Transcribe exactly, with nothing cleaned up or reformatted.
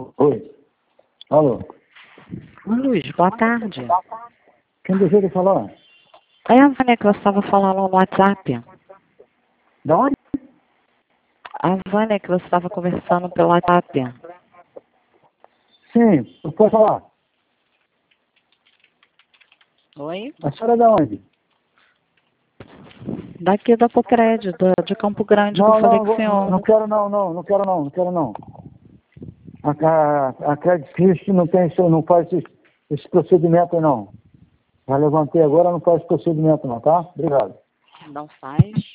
Oi. Alô. Ô, Luiz, boa tarde. Quem deseja falar? É a Vânia que você estava falando no WhatsApp. Da onde? A Vânia que você estava conversando pelo WhatsApp. Sim, pode falar. Oi? A senhora é da onde? Daqui da Pocred, da- de Campo Grande, que Não, eu falei não, com o não, não senhor. quero não, não, não quero não, não quero não. A, a, a Credit Suisse não tem, isso- não faz esse, esse procedimento não. Já levantei agora, não faz esse procedimento não, tá? Obrigado. Não faz?